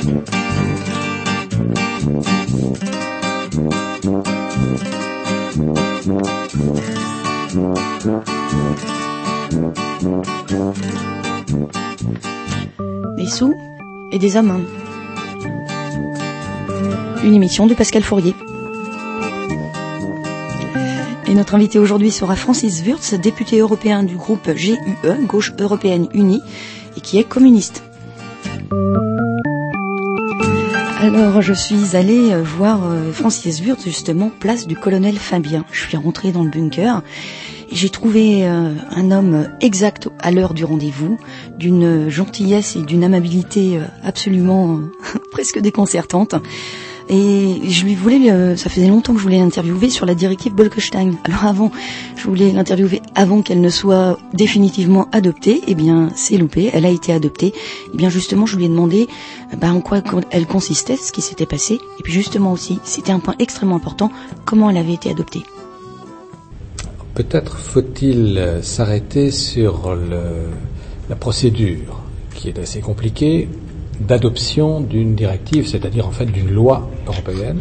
Des sous et des amendes. Une émission de Pascal Fourier. Et notre invité aujourd'hui sera Francis Wurtz, député européen du groupe GUE, Gauche Européenne Unie, et qui est communiste. Alors, je suis allée voir Francis Wurtz, justement, place du colonel Fabien. Je suis rentrée dans le bunker et j'ai trouvé un homme exact à l'heure du rendez-vous, d'une gentillesse et d'une amabilité absolument presque déconcertante. Et je lui voulais, ça faisait longtemps que je voulais l'interviewer sur la directive Bolkestein. Alors je voulais l'interviewer avant qu'elle ne soit définitivement adoptée. Eh bien, c'est loupé, elle a été adoptée. Eh bien, justement, je lui ai demandé en quoi elle consistait, ce qui s'était passé. Et puis justement aussi, c'était un point extrêmement important, comment elle avait été adoptée. Peut-être faut-il s'arrêter sur la procédure, qui est assez compliquée, d'adoption d'une directive, c'est-à-dire en fait d'une loi européenne.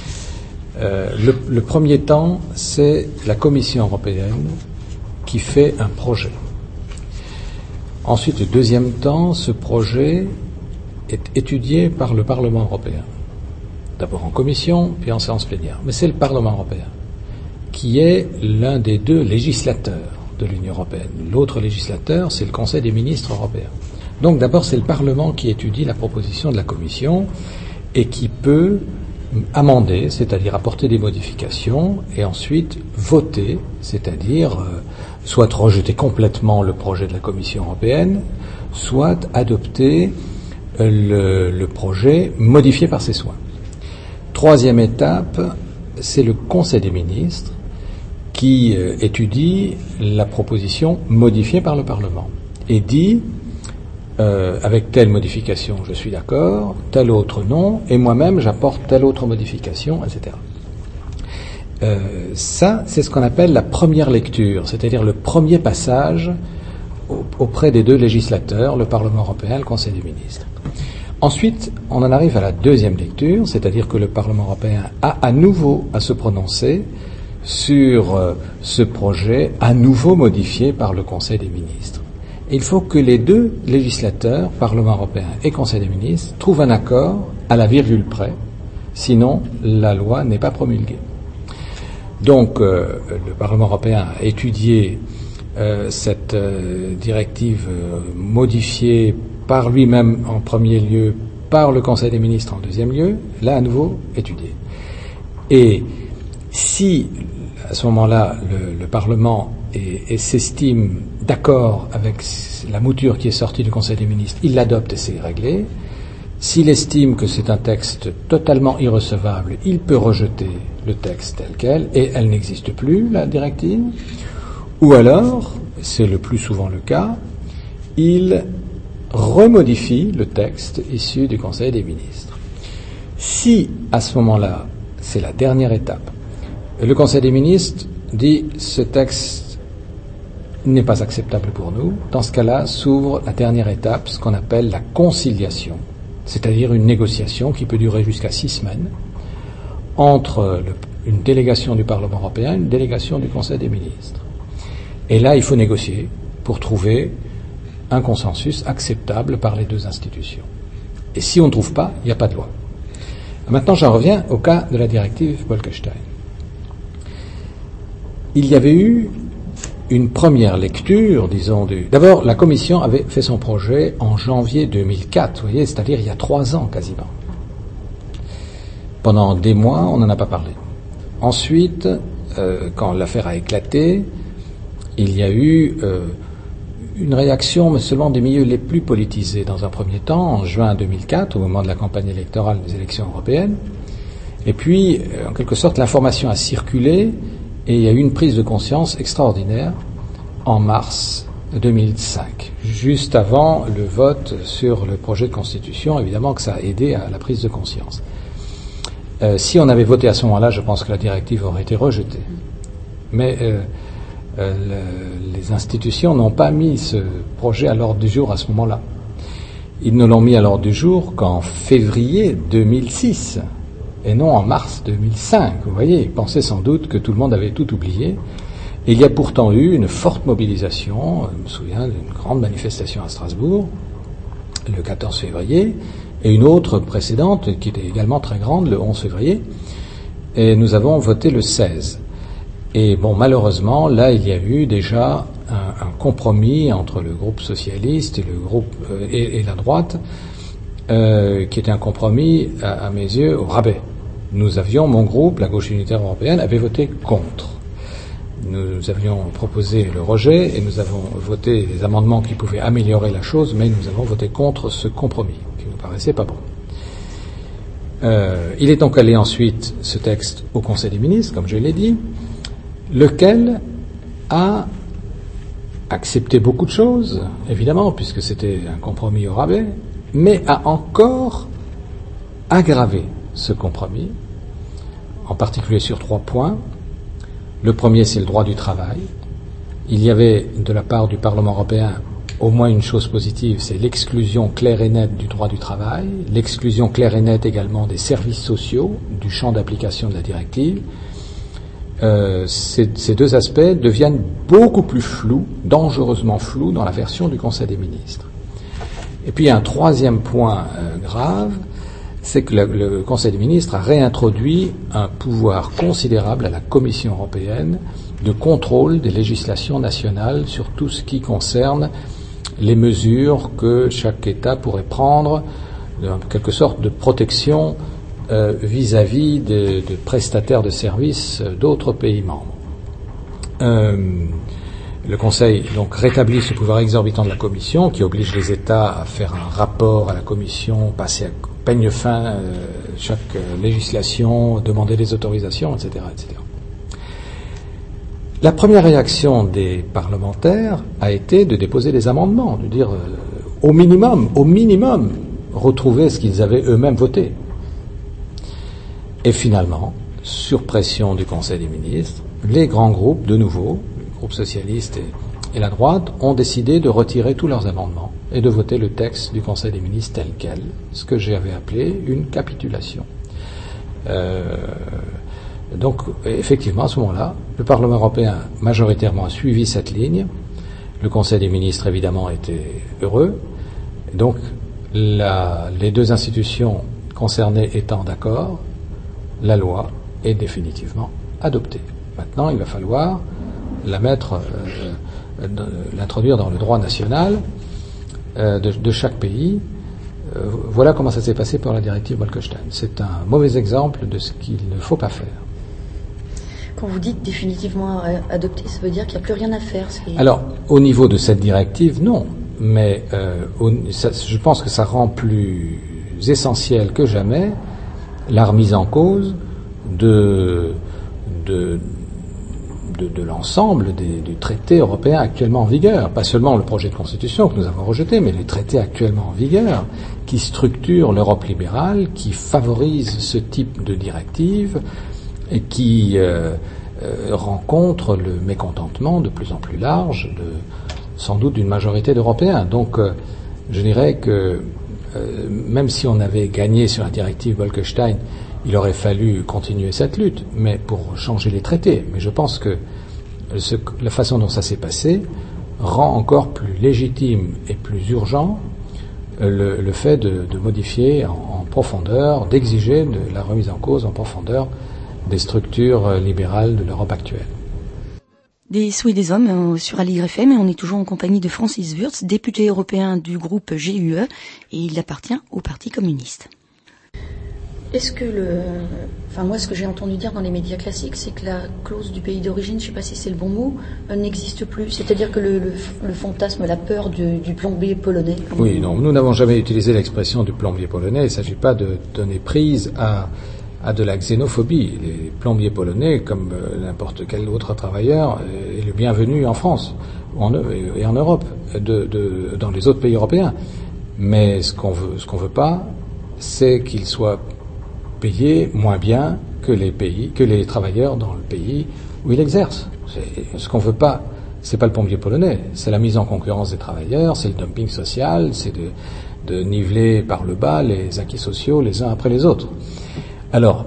Le premier temps, c'est la Commission européenne qui fait un projet. Ensuite, le deuxième temps, ce projet est étudié par le Parlement européen. D'abord en commission, puis en séance plénière. Mais c'est le Parlement européen qui est l'un des deux législateurs de l'Union européenne. L'autre législateur, c'est le Conseil des ministres européens. Donc d'abord, c'est le Parlement qui étudie la proposition de la Commission et qui peut amender, c'est-à-dire apporter des modifications, et ensuite voter, c'est-à-dire soit rejeter complètement le projet de la Commission européenne, soit adopter le projet modifié par ses soins. Troisième étape, c'est le Conseil des ministres qui étudie la proposition modifiée par le Parlement et dit avec telle modification je suis d'accord, telle autre non, et moi-même j'apporte telle autre modification, etc. Ça, c'est ce qu'on appelle la première lecture, c'est-à-dire le premier passage auprès des deux législateurs, le Parlement européen et le Conseil des ministres. Ensuite, on en arrive à la deuxième lecture, c'est-à-dire que le Parlement européen a à nouveau à se prononcer sur ce projet à nouveau modifié par le Conseil des ministres. Et il faut que les deux législateurs, Parlement européen et Conseil des ministres, trouvent un accord à la virgule près, sinon la loi n'est pas promulguée. Donc le Parlement européen a étudié cette directive modifiée par lui-même en premier lieu, par le Conseil des ministres en deuxième lieu, là à nouveau étudié. Et si à ce moment-là le Parlement s'estime d'accord avec la mouture qui est sortie du Conseil des ministres, il l'adopte et c'est réglé. S'il estime que c'est un texte totalement irrecevable, il peut rejeter le texte tel quel et elle n'existe plus, la directive. Ou alors, c'est le plus souvent le cas, il remodifie le texte issu du Conseil des ministres. Si, à ce moment-là, c'est la dernière étape, le Conseil des ministres dit ce texte n'est pas acceptable pour nous, dans ce cas-là s'ouvre la dernière étape, ce qu'on appelle la conciliation, c'est-à-dire une négociation qui peut durer jusqu'à 6 semaines entre une délégation du Parlement européen et une délégation du Conseil des ministres. Et là, il faut négocier pour trouver un consensus acceptable par les deux institutions. Et si on ne trouve pas, il n'y a pas de loi. Maintenant, j'en reviens au cas de la directive Bolkestein. Il y avait eu une première lecture, disons, d'abord, la Commission avait fait son projet en janvier 2004, vous voyez, c'est-à-dire il y a 3 ans quasiment. Pendant des mois, on n'en a pas parlé. Ensuite, quand l'affaire a éclaté, il y a eu une réaction, mais seulement des milieux les plus politisés. Dans un premier temps, en juin 2004, au moment de la campagne électorale des élections européennes. Et puis, en quelque sorte, l'information a circulé et il y a eu une prise de conscience extraordinaire en mars 2005, juste avant le vote sur le projet de constitution. Évidemment que ça a aidé à la prise de conscience. Si on avait voté à ce moment-là, je pense que la directive aurait été rejetée. Mais les institutions n'ont pas mis ce projet à l'ordre du jour à ce moment-là. Ils ne l'ont mis à l'ordre du jour qu'en février 2006 et non en mars 2005. Vous voyez, ils pensaient sans doute que tout le monde avait tout oublié. Et il y a pourtant eu une forte mobilisation, je me souviens d'une grande manifestation à Strasbourg, le 14 février, et une autre précédente qui était également très grande, le 11 février, et nous avons voté le 16. Et bon, malheureusement, là, il y a eu déjà un compromis entre le groupe socialiste et le groupe et la droite, qui était un compromis, à mes yeux, au rabais. Mon groupe, la Gauche unitaire européenne, avait voté contre. Nous avions proposé le rejet et nous avons voté les amendements qui pouvaient améliorer la chose, mais nous avons voté contre ce compromis, qui nous paraissait pas bon. Il est donc allé ensuite, ce texte, au Conseil des ministres, comme je l'ai dit, lequel a accepté beaucoup de choses, évidemment, puisque c'était un compromis au rabais, mais a encore aggravé ce compromis, en particulier sur 3 points. Le premier, c'est le droit du travail. Il y avait, de la part du Parlement européen, au moins une chose positive, c'est l'exclusion claire et nette du droit du travail, l'exclusion claire et nette également des services sociaux du champ d'application de la directive. Ces 2 aspects deviennent beaucoup plus flous, dangereusement flous, dans la version du Conseil des ministres. Et puis un 3e point grave, c'est que le Conseil des ministres a réintroduit un pouvoir considérable à la Commission européenne de contrôle des législations nationales sur tout ce qui concerne les mesures que chaque État pourrait prendre, en quelque sorte de protection vis-à-vis de prestataires de services d'autres pays membres. Le Conseil donc rétablit ce pouvoir exorbitant de la Commission qui oblige les États à faire un rapport à la Commission, passer à peigne fin chaque législation, demander des autorisations, etc., etc. La première réaction des parlementaires a été de déposer des amendements, de dire au minimum, retrouver ce qu'ils avaient eux-mêmes voté. Et finalement, sur pression du Conseil des ministres, les grands groupes, de nouveau, le groupe socialiste et la droite, ont décidé de retirer tous leurs amendements et de voter le texte du Conseil des ministres tel quel, ce que j'avais appelé une capitulation. Donc, effectivement, à ce moment-là, le Parlement européen majoritairement a suivi cette ligne. Le Conseil des ministres, évidemment, était heureux. Donc, les 2 institutions concernées étant d'accord, la loi est définitivement adoptée. Maintenant, il va falloir l'introduire dans le droit national de chaque pays. Voilà comment ça s'est passé pour la directive Bolkestein. C'est un mauvais exemple de ce qu'il ne faut pas faire. Quand vous dites définitivement adopté, ça veut dire qu'il n'y a plus rien à faire. Alors, au niveau de cette directive, non. Mais je pense que ça rend plus essentiel que jamais la remise en cause de l'ensemble du traité européen actuellement en vigueur. Pas seulement le projet de constitution que nous avons rejeté, mais les traités actuellement en vigueur qui structurent l'Europe libérale, qui favorisent ce type de directive et qui rencontrent le mécontentement de plus en plus large, sans doute d'une majorité d'Européens. Donc, je dirais que même si on avait gagné sur la directive Bolkestein, il aurait fallu continuer cette lutte, mais pour changer les traités. Mais je pense que la façon dont ça s'est passé rend encore plus légitime et plus urgent le fait de modifier en profondeur, d'exiger de la remise en cause en profondeur des structures libérales de l'Europe actuelle. Des sous et des hommes sur Aligre FM, et on est toujours en compagnie de Francis Wurtz, député européen du groupe GUE, et il appartient au Parti communiste. Est-ce que moi, ce que j'ai entendu dire dans les médias classiques, c'est que la clause du pays d'origine, je ne sais pas si c'est le bon mot, n'existe plus. C'est-à-dire que le fantasme, la peur du plombier polonais. Oui, non, nous n'avons jamais utilisé l'expression du plombier polonais. Il ne s'agit pas de donner prise à de la xénophobie. Les plombiers polonais, comme n'importe quel autre travailleur, est le bienvenu en France et en Europe, dans les autres pays européens. Mais ce qu'on veut pas, c'est qu'ils soient payés moins bien que les travailleurs dans le pays où ils exercent. Ce qu'on veut pas, c'est pas le plombier polonais, c'est la mise en concurrence des travailleurs, c'est le dumping social, c'est niveler par le bas les acquis sociaux les uns après les autres. Alors,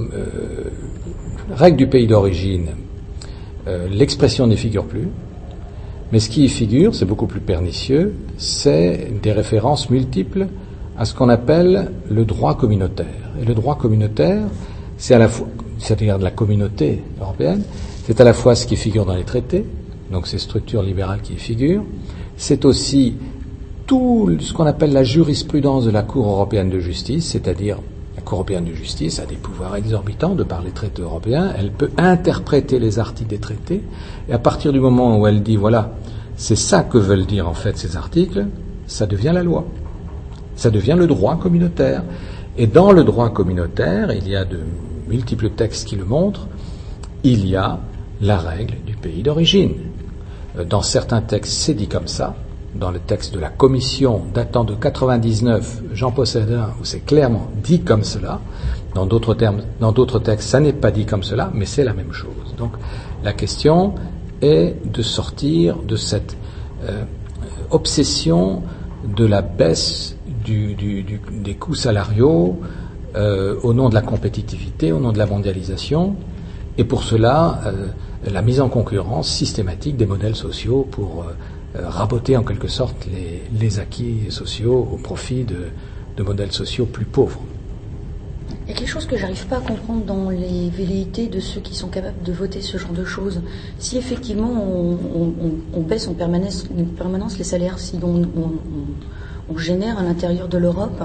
règle du pays d'origine, l'expression n'y figure plus, mais ce qui y figure, c'est beaucoup plus pernicieux, c'est des références multiples à ce qu'on appelle le droit communautaire. Et le droit communautaire, c'est à la fois, c'est-à-dire de la communauté européenne, c'est à la fois ce qui figure dans les traités, donc ces structures libérales qui y figurent, c'est aussi tout ce qu'on appelle la jurisprudence de la Cour européenne de justice, c'est-à-dire la Cour européenne de justice a des pouvoirs exorbitants de par les traités européens, elle peut interpréter les articles des traités, et à partir du moment où elle dit, voilà, c'est ça que veulent dire en fait ces articles, ça devient la loi. Ça devient le droit communautaire. Et dans le droit communautaire, il y a de multiples textes qui le montrent, il y a la règle du pays d'origine. Dans certains textes, c'est dit comme ça. Dans le texte de la Commission datant de 99, j'en possède un où c'est clairement dit comme cela. Dans d'autres textes, ça n'est pas dit comme cela, mais c'est la même chose. Donc, la question est de sortir de cette obsession de la baisse des coûts salariaux au nom de la compétitivité, au nom de la mondialisation, et pour cela, la mise en concurrence systématique des modèles sociaux pour raboter en quelque sorte les acquis sociaux au profit de modèles sociaux plus pauvres. Il y a quelque chose que j'arrive pas à comprendre dans les velléités de ceux qui sont capables de voter ce genre de choses. Si effectivement on baisse en permanence les salaires, si on génère à l'intérieur de l'Europe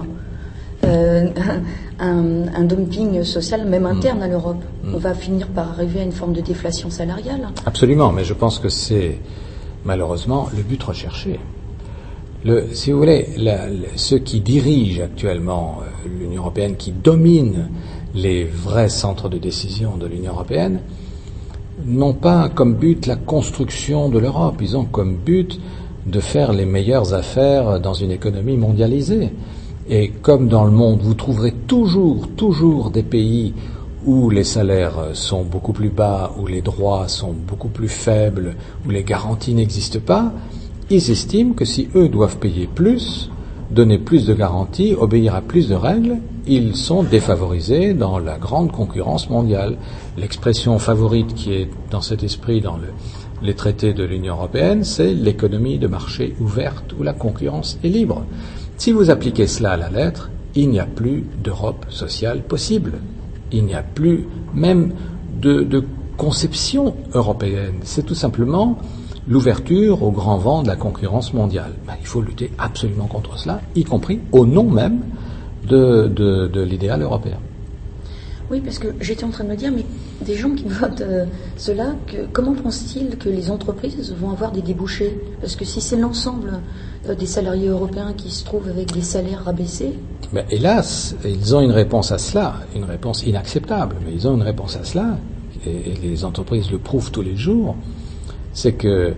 un dumping social, même interne à l'Europe, on va finir par arriver à une forme de déflation salariale. Absolument, mais je pense que c'est malheureusement le but recherché. Si vous voulez, ceux qui dirigent actuellement l'Union européenne, qui dominent les vrais centres de décision de l'Union européenne, n'ont pas comme but la construction de l'Europe, ils ont comme but de faire les meilleures affaires dans une économie mondialisée. Et comme dans le monde, vous trouverez toujours des pays où les salaires sont beaucoup plus bas, où les droits sont beaucoup plus faibles, où les garanties n'existent pas, ils estiment que si eux doivent payer plus, donner plus de garanties, obéir à plus de règles, ils sont défavorisés dans la grande concurrence mondiale. L'expression favorite qui est dans cet esprit dans les traités de l'Union européenne, c'est l'économie de marché ouverte où la concurrence est libre. Si vous appliquez cela à la lettre, il n'y a plus d'Europe sociale possible. Il n'y a plus même de conception européenne. C'est tout simplement l'ouverture au grand vent de la concurrence mondiale. Il faut lutter absolument contre cela, y compris au nom même de l'idéal européen. Oui, parce que j'étais en train de me dire, mais des gens qui votent cela, comment pensent-ils que les entreprises vont avoir des débouchés? Parce que si c'est l'ensemble des salariés européens qui se trouvent avec des salaires rabaissés... hélas, ils ont une réponse à cela, une réponse inacceptable, mais ils ont une réponse à cela, et les entreprises le prouvent tous les jours, c'est que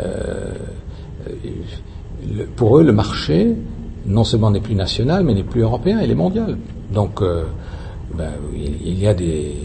pour eux, le marché, non seulement n'est plus national, mais n'est plus européen, il est mondial. Donc, il y a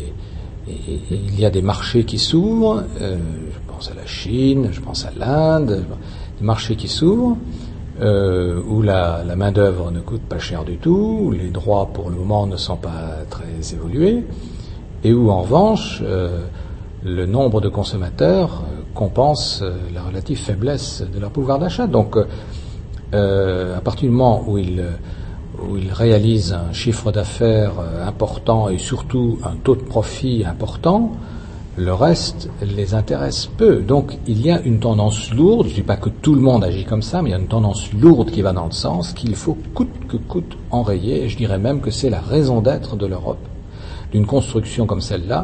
des marchés qui s'ouvrent, je pense à la Chine, je pense à l'Inde, des marchés qui s'ouvrent, où la main-d'œuvre ne coûte pas cher du tout, où les droits pour le moment ne sont pas très évolués, et où en revanche, le nombre de consommateurs compense la relative faiblesse de leur pouvoir d'achat. Donc, à partir du moment où ils réalisent un chiffre d'affaires important et surtout un taux de profit important, le reste les intéresse peu. Donc il y a une tendance lourde, je ne dis pas que tout le monde agit comme ça, mais il y a une tendance lourde qui va dans le sens qu'il faut coûte que coûte enrayer, et je dirais même que c'est la raison d'être de l'Europe, d'une construction comme celle-là,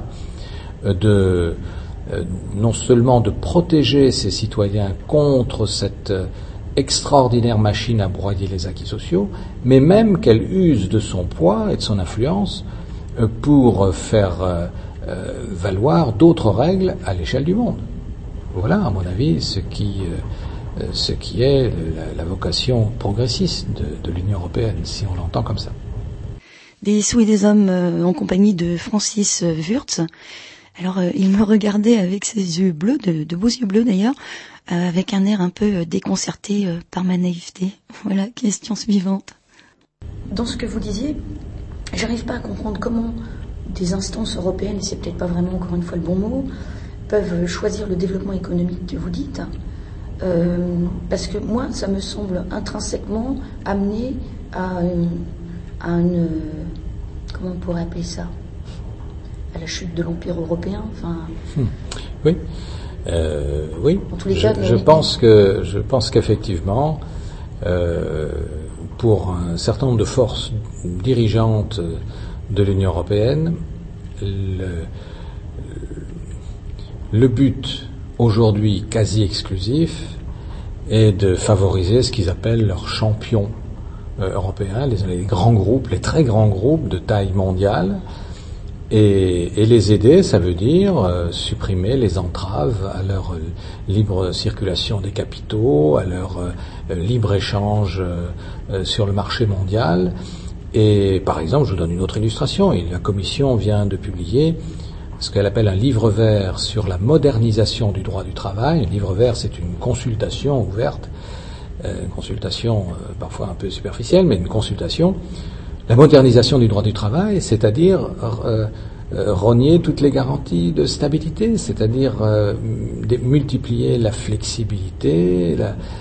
non seulement de protéger ses citoyens contre cette extraordinaire machine à broyer les acquis sociaux, mais même qu'elle use de son poids et de son influence pour faire valoir d'autres règles à l'échelle du monde. Voilà, à mon avis, ce qui est la vocation progressiste de l'Union européenne, si on l'entend comme ça. Des sous et des hommes en compagnie de Francis Wurtz. Alors, il me regardait avec ses yeux bleus, de beaux yeux bleus d'ailleurs, avec un air un peu déconcerté par ma naïveté. Voilà, question suivante. Dans ce que vous disiez, j'arrive pas à comprendre comment des instances européennes, et c'est peut-être pas vraiment encore une fois le bon mot, peuvent choisir le développement économique que vous dites. Parce que moi, ça me semble intrinsèquement amené à une... Comment on pourrait appeler ça ? À la chute de l'Empire européen, enfin... Oui. Oui. En tous les cas, je pense qu'effectivement, pour un certain nombre de forces dirigeantes de l'Union européenne, le but aujourd'hui quasi exclusif est de favoriser ce qu'ils appellent leurs champions européens, les grands groupes, les très grands groupes de taille mondiale, et les aider, ça veut dire supprimer les entraves à leur libre circulation des capitaux, à leur libre échange sur le marché mondial. Et par exemple, je vous donne une autre illustration, la Commission vient de publier ce qu'elle appelle un livre vert sur la modernisation du droit du travail. Un livre vert, c'est une consultation ouverte, une consultation parfois un peu superficielle, mais une consultation. La modernisation du droit du travail, c'est-à-dire rogner toutes les garanties de stabilité, c'est-à-dire multiplier la flexibilité,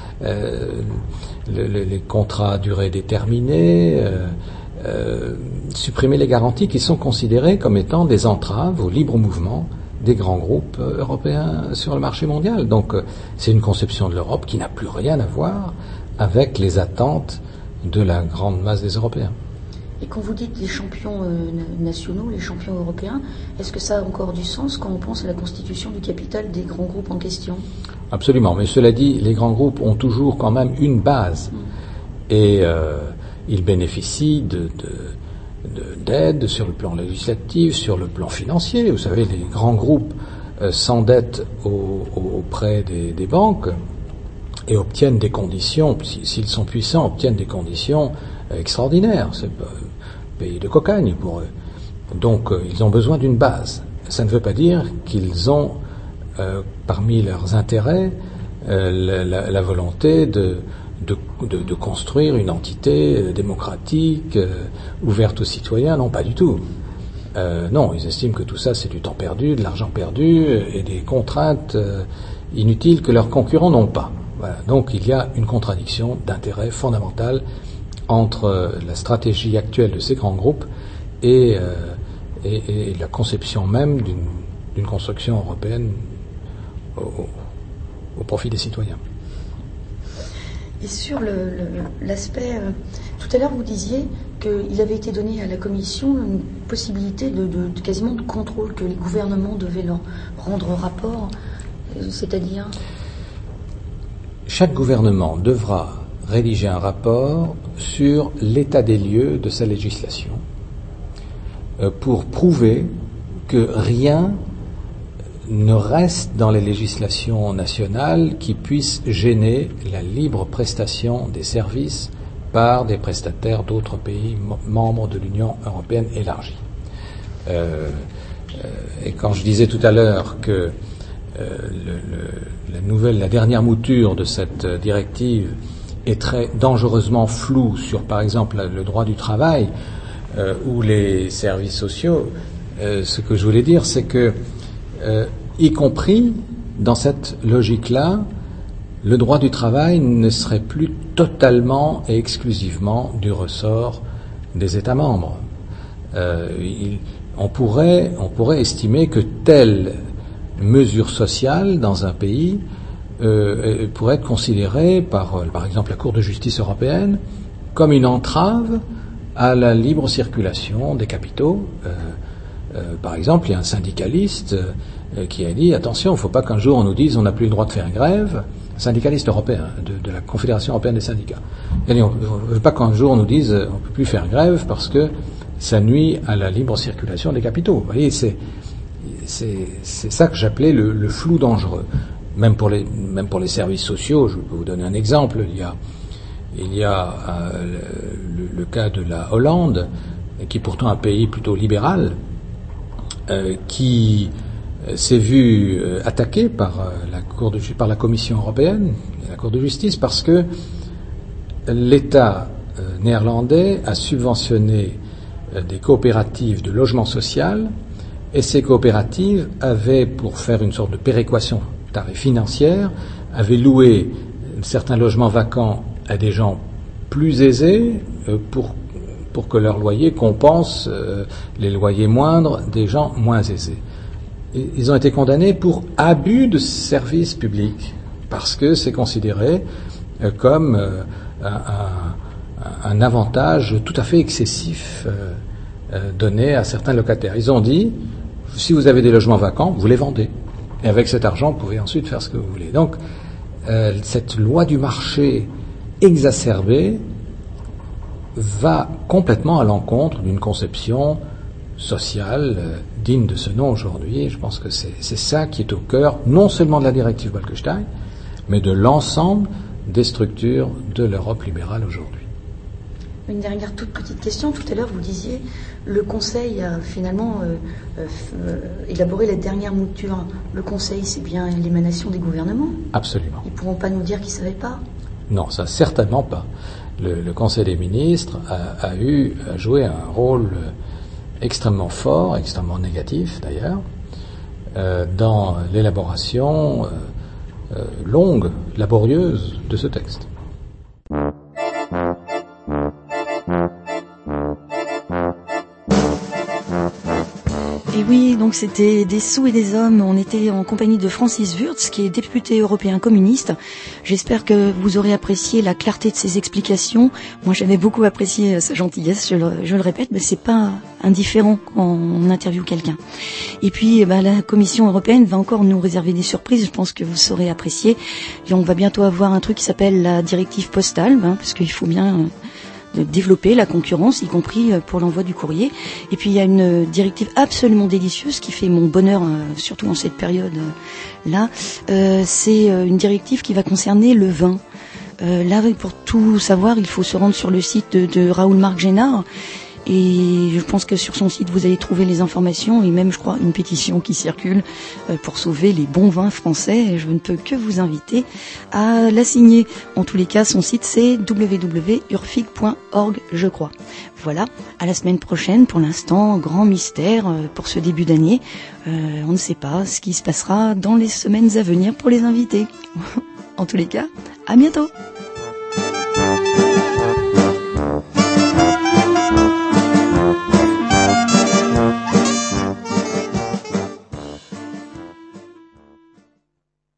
les contrats à durée déterminée, supprimer les garanties qui sont considérées comme étant des entraves au libre mouvement des grands groupes européens sur le marché mondial. Donc c'est une conception de l'Europe qui n'a plus rien à voir avec les attentes de la grande masse des Européens. Et quand vous dites les champions nationaux, les champions européens, est-ce que ça a encore du sens quand on pense à la constitution du capital des grands groupes en question ? Absolument, mais cela dit, les grands groupes ont toujours quand même une base et ils bénéficient d'aide sur le plan législatif, sur le plan financier. Vous savez, les grands groupes s'endettent auprès des banques et obtiennent des conditions, s'ils sont puissants, obtiennent des conditions extraordinaires. C'est un pays de cocagne pour eux. Donc ils ont besoin d'une base. Ça ne veut pas dire qu'ils ont parmi leurs intérêts la volonté de construire une entité démocratique, ouverte aux citoyens. Non, pas du tout. Non, ils estiment que tout ça c'est du temps perdu, de l'argent perdu et des contraintes inutiles que leurs concurrents n'ont pas. Voilà. Donc il y a une contradiction d'intérêt fondamentale entre la stratégie actuelle de ces grands groupes et la conception même d'une construction européenne au profit des citoyens. Et sur l'aspect, tout à l'heure vous disiez qu'il avait été donné à la Commission une possibilité de quasiment de contrôle, que les gouvernements devaient leur rendre rapport, c'est-à-dire ? Chaque gouvernement devra rédiger un rapport sur l'état des lieux de sa législation pour prouver que rien ne reste dans les législations nationales qui puisse gêner la libre prestation des services par des prestataires d'autres pays membres de l'Union européenne élargie. Et quand je disais tout à l'heure que la dernière mouture de cette directive est très dangereusement floue sur, par exemple, le droit du travail ou les services sociaux, ce que je voulais dire, c'est que y compris dans cette logique-là, le droit du travail ne serait plus totalement et exclusivement du ressort des États membres. On pourrait estimer que telle mesure sociale dans un pays pourrait être considérée par exemple la Cour de justice européenne comme une entrave à la libre circulation des capitaux. Par exemple, il y a un syndicaliste qui a dit attention, il ne faut pas qu'un jour on nous dise on n'a plus le droit de faire grève, syndicaliste européen de la Confédération européenne des syndicats. Il a dit on ne veut pas qu'un jour on nous dise on ne peut plus faire grève parce que ça nuit à la libre circulation des capitaux. Vous voyez, c'est ça que j'appelais le flou dangereux. Même pour les services sociaux, je peux vous donner un exemple. Il y a le cas de la Hollande, qui est pourtant un pays plutôt libéral, qui s'est vu attaqué par la Commission européenne et la Cour de justice parce que l'État néerlandais a subventionné des coopératives de logement social, et ces coopératives avaient, pour faire une sorte de péréquation financière, avaient loué certains logements vacants à des gens plus aisés pour que leur loyer compense les loyers moindres des gens moins aisés. Et ils ont été condamnés pour abus de service public, parce que c'est considéré comme un avantage tout à fait excessif donné à certains locataires. Ils ont dit, si vous avez des logements vacants, vous les vendez. Et avec cet argent, vous pouvez ensuite faire ce que vous voulez. Donc, cette loi du marché exacerbée va complètement à l'encontre d'une conception sociale digne de ce nom aujourd'hui. Je pense que c'est ça qui est au cœur, non seulement de la directive Bolkestein, mais de l'ensemble des structures de l'Europe libérale aujourd'hui. Une dernière toute petite question. Tout à l'heure, vous disiez, le Conseil a finalement élaboré la dernière mouture. Le Conseil, c'est bien l'émanation des gouvernements ? Absolument. Ils ne pourront pas nous dire qu'ils ne savaient pas ? Non, ça certainement pas. Le Conseil des ministres a joué un rôle extrêmement fort, extrêmement négatif d'ailleurs, dans l'élaboration longue, laborieuse de ce texte. Et oui, donc c'était Des sous et des hommes. On était en compagnie de Francis Wurtz, qui est député européen communiste. J'espère que vous aurez apprécié la clarté de ses explications. Moi, j'avais beaucoup apprécié sa gentillesse, je le répète, mais c'est pas indifférent quand on interviewe quelqu'un. Et puis, la Commission européenne va encore nous réserver des surprises. Je pense que vous saurez apprécier. Et on va bientôt avoir un truc qui s'appelle la directive postale, parce qu'il faut bien de développer la concurrence, y compris pour l'envoi du courrier. Et puis il y a une directive absolument délicieuse qui fait mon bonheur, surtout en cette période-là. C'est une directive qui va concerner le vin. Là, pour tout savoir, il faut se rendre sur le site de Raoul Marc Génard. Et je pense que sur son site, vous allez trouver les informations et même, je crois, une pétition qui circule pour sauver les bons vins français. Et je ne peux que vous inviter à la signer. En tous les cas, son site, c'est www.urfig.org, je crois. Voilà, à la semaine prochaine. Pour l'instant, grand mystère pour ce début d'année. On ne sait pas ce qui se passera dans les semaines à venir pour les invités. En tous les cas, à bientôt.